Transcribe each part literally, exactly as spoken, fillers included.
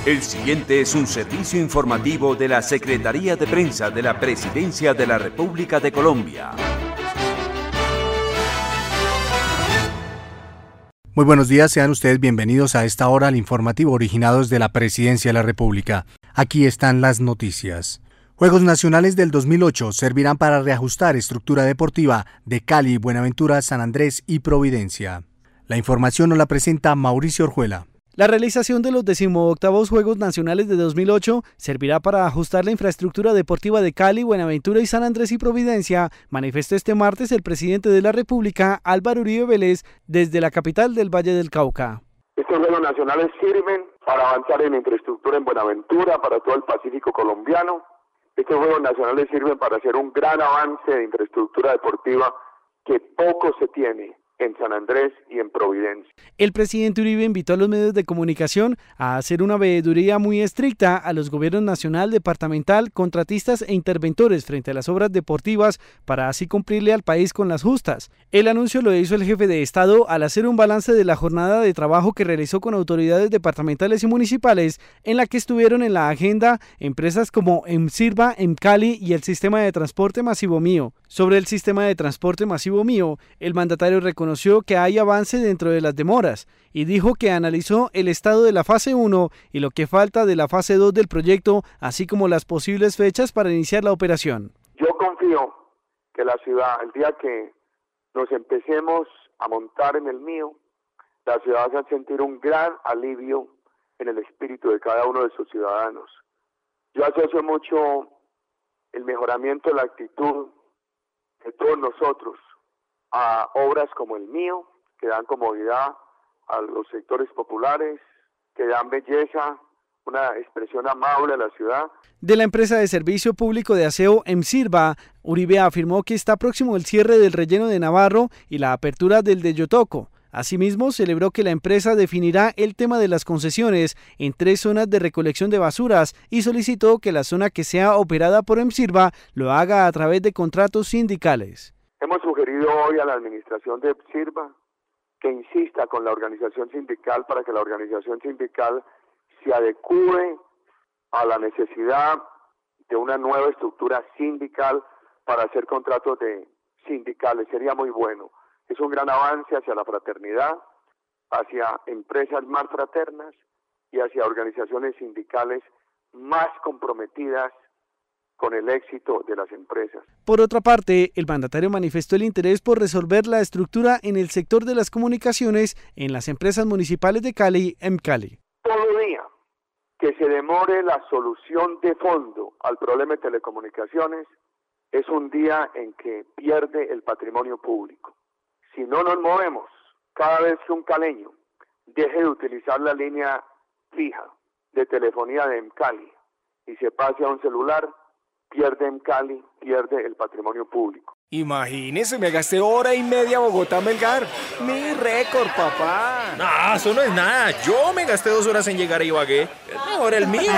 El siguiente es un servicio informativo de la Secretaría de Prensa de la Presidencia de la República de Colombia. Muy buenos días, sean ustedes bienvenidos a esta hora al informativo originados de la Presidencia de la República. Aquí están las noticias. Juegos Nacionales del dos mil ocho servirán para reajustar estructura deportiva de Cali, Buenaventura, San Andrés y Providencia. La información nos la presenta Mauricio Orjuela. La realización de los decimoctavos Juegos Nacionales de dos mil ocho servirá para ajustar la infraestructura deportiva de Cali, Buenaventura y San Andrés y Providencia, manifestó este martes el presidente de la República, Álvaro Uribe Vélez, desde la capital del Valle del Cauca. Estos Juegos Nacionales sirven para avanzar en infraestructura en Buenaventura, para todo el Pacífico colombiano. Estos Juegos Nacionales sirven para hacer un gran avance de infraestructura deportiva que poco se tiene en San Andrés y en Providencia. El presidente Uribe invitó a los medios de comunicación a hacer una veeduría muy estricta a los gobiernos nacional, departamental, contratistas e interventores frente a las obras deportivas para así cumplirle al país con las justas. El anuncio lo hizo el jefe de Estado al hacer un balance de la jornada de trabajo que realizó con autoridades departamentales y municipales, en la que estuvieron en la agenda empresas como Emsirba, Emcali y el Sistema de Transporte Masivo Mío. Sobre el Sistema de Transporte Masivo Mío, el mandatario reconoció Reconoció que hay avance dentro de las demoras y dijo que analizó el estado de la fase uno y lo que falta de la fase dos del proyecto, así como las posibles fechas para iniciar la operación. Yo confío que la ciudad, el día que nos empecemos a montar en el mío, la ciudad va a sentir un gran alivio en el espíritu de cada uno de sus ciudadanos. Yo asocio mucho el mejoramiento de la actitud de todos nosotros a obras como el mío, que dan comodidad a los sectores populares, que dan belleza, una expresión amable a la ciudad. De la empresa de servicio público de aseo Emsirba, Uribe afirmó que está próximo el cierre del relleno de Navarro y la apertura del de Yotoco. Asimismo, celebró que la empresa definirá el tema de las concesiones en tres zonas de recolección de basuras y solicitó que la zona que sea operada por Emsirba lo haga a través de contratos sindicales. Hemos sugerido hoy a la administración de Emsirba que insista con la organización sindical para que la organización sindical se adecue a la necesidad de una nueva estructura sindical para hacer contratos de sindicales. Sería muy bueno. Es un gran avance hacia la fraternidad, hacia empresas más fraternas y hacia organizaciones sindicales más comprometidas con el éxito de las empresas. Por otra parte, el mandatario manifestó el interés por resolver la estructura en el sector de las comunicaciones en las empresas municipales de Cali, Emcali. Todo día que se demore la solución de fondo al problema de telecomunicaciones es un día en que pierde el patrimonio público. Si no nos movemos, cada vez que un caleño deje de utilizar la línea fija de telefonía de Emcali y se pase a un celular, pierde en Cali, pierde el patrimonio público. Imagínese, me gasté hora y media a Bogotá-Melgar. Mi récord, papá. No, eso no es nada. Yo me gasté dos horas en llegar a Ibagué. Es mejor el mío.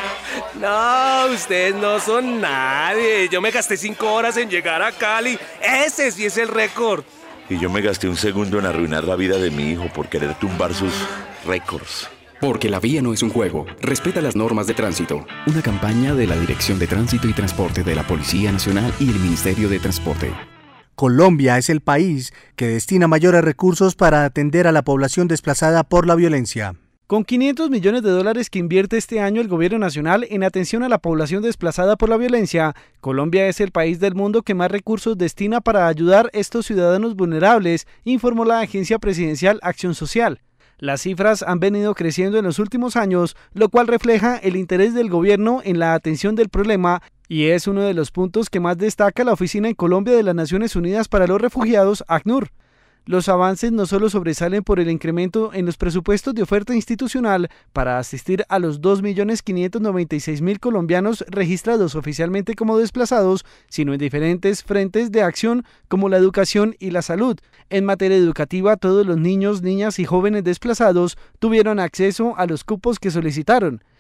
No, ustedes no son nadie. Yo me gasté cinco horas en llegar a Cali. Ese sí es el récord. Y yo me gasté un segundo en arruinar la vida de mi hijo por querer tumbar sus récords. Porque la vía no es un juego. Respeta las normas de tránsito. Una campaña de la Dirección de Tránsito y Transporte de la Policía Nacional y el Ministerio de Transporte. Colombia es el país que destina mayores recursos para atender a la población desplazada por la violencia. Con quinientos millones de dólares que invierte este año el gobierno nacional en atención a la población desplazada por la violencia, Colombia es el país del mundo que más recursos destina para ayudar a estos ciudadanos vulnerables, informó la agencia presidencial Acción Social. Las cifras han venido creciendo en los últimos años, lo cual refleja el interés del gobierno en la atención del problema y es uno de los puntos que más destaca la Oficina en Colombia de las Naciones Unidas para los Refugiados, ACNUR. Los avances no solo sobresalen por el incremento en los presupuestos de oferta institucional para asistir a los dos millones quinientos noventa y seis mil colombianos registrados oficialmente como desplazados, sino en diferentes frentes de acción como la educación y la salud. En materia educativa, todos los niños, niñas y jóvenes desplazados tuvieron acceso a los cupos que solicitaron.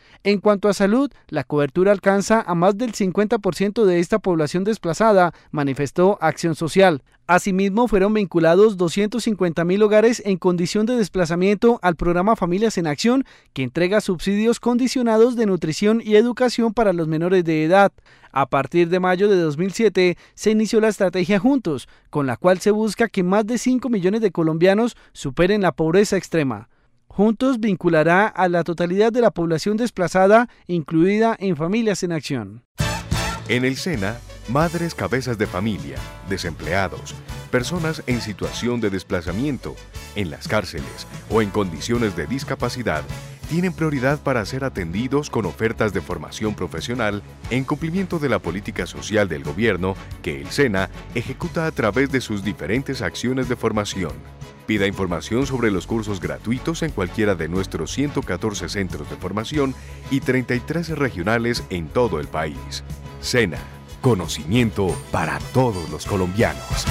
En cuanto a salud, la cobertura alcanza a más del cincuenta por ciento de esta población desplazada, manifestó Acción Social. Asimismo, fueron vinculados doscientos cincuenta mil hogares en condición de desplazamiento al programa Familias en Acción, que entrega subsidios condicionados de nutrición y educación para los menores de edad. A partir de mayo de dos mil siete, se inició la estrategia Juntos, con la cual se busca que más de cinco millones de colombianos superen la pobreza extrema. Juntos vinculará a la totalidad de la población desplazada, incluida en Familias en Acción. En el SENA, madres cabezas de familia, desempleados, personas en situación de desplazamiento, en las cárceles o en condiciones de discapacidad, tienen prioridad para ser atendidos con ofertas de formación profesional en cumplimiento de la política social del gobierno que el SENA ejecuta a través de sus diferentes acciones de formación. Pida información sobre los cursos gratuitos en cualquiera de nuestros ciento catorce centros de formación y treinta y tres regionales en todo el país. SENA, conocimiento para todos los colombianos.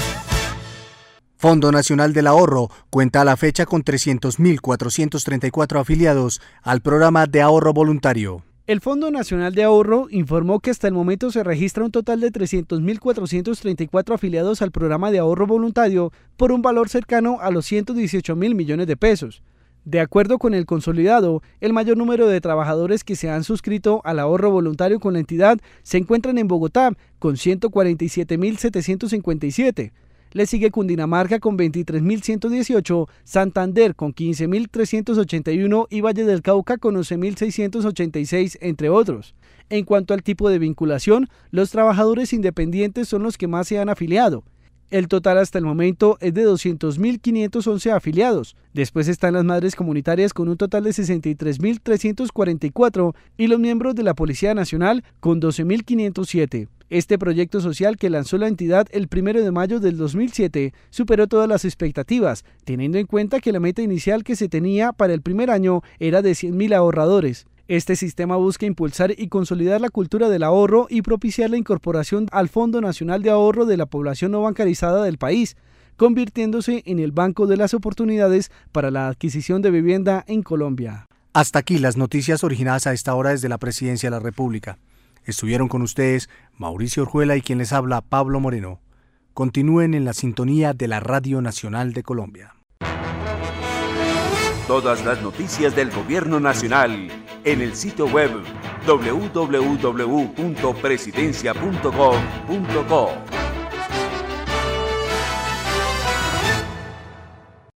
Fondo Nacional del Ahorro cuenta a la fecha con trescientos mil cuatrocientos treinta y cuatro afiliados al programa de ahorro voluntario. El Fondo Nacional de Ahorro informó que hasta el momento se registra un total de trescientos mil cuatrocientos treinta y cuatro afiliados al programa de ahorro voluntario por un valor cercano a los ciento dieciocho mil millones de pesos. De acuerdo con el consolidado, el mayor número de trabajadores que se han suscrito al ahorro voluntario con la entidad se encuentran en Bogotá, con ciento cuarenta y siete mil setecientos cincuenta y siete. Le sigue Cundinamarca con veintitrés mil ciento dieciocho, Santander con quince mil trescientos ochenta y uno y Valle del Cauca con once mil seiscientos ochenta y seis, entre otros. En cuanto al tipo de vinculación, los trabajadores independientes son los que más se han afiliado. El total hasta el momento es de doscientos mil quinientos once afiliados. Después están las madres comunitarias con un total de sesenta y tres mil trescientos cuarenta y cuatro y los miembros de la Policía Nacional con doce mil quinientos siete. Este proyecto social que lanzó la entidad el primero de mayo del dos mil siete superó todas las expectativas, teniendo en cuenta que la meta inicial que se tenía para el primer año era de cien mil ahorradores. Este sistema busca impulsar y consolidar la cultura del ahorro y propiciar la incorporación al Fondo Nacional de Ahorro de la población no bancarizada del país, convirtiéndose en el banco de las oportunidades para la adquisición de vivienda en Colombia. Hasta aquí las noticias originadas a esta hora desde la Presidencia de la República. Estuvieron con ustedes Mauricio Orjuela y quien les habla, Pablo Moreno. Continúen en la sintonía de la Radio Nacional de Colombia. Todas las noticias del Gobierno Nacional en el sitio web doble u doble u doble u punto presidencia punto gov punto co.